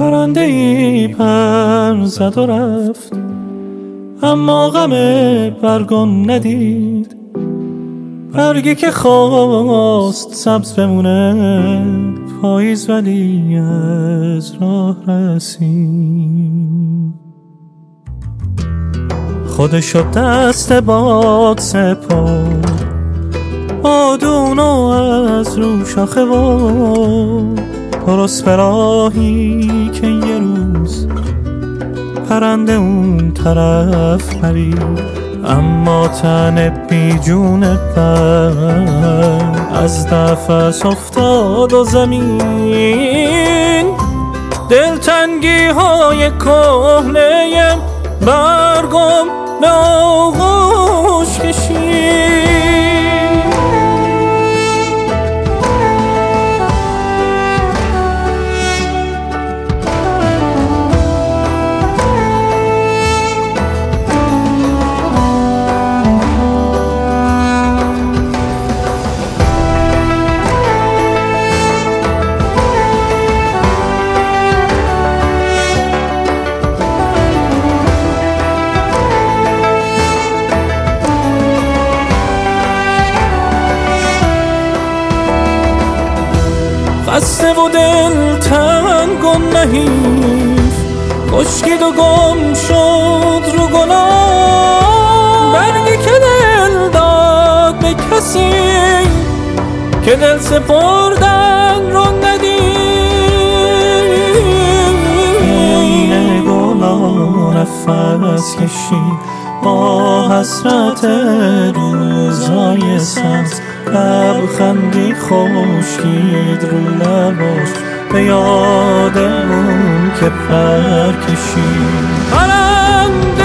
پرنده ای پر زد و رفت، اما غم برگان ندید. برگی که خواست سبز بمونه، پاییز ولی از راه رسید. خودشو دست باد سپرد، بادونو از رو شاخه و درست به راهی که یه روز پرنده اون طرف پرید. اما تن بی جون پر از نفس افتاد و زمین دلتنگی های کهنه برگم به آغوش کشید. خسته و دل تنگ و نحیف، خشکید و گم شد رو گلاب. برگی که دل داد به کسی که دل سپردن رو ندید. این گلان نفس کشید با حسرت روزای سبز. لبخندی خشکید رو لباش به یاد اون که پر کشید.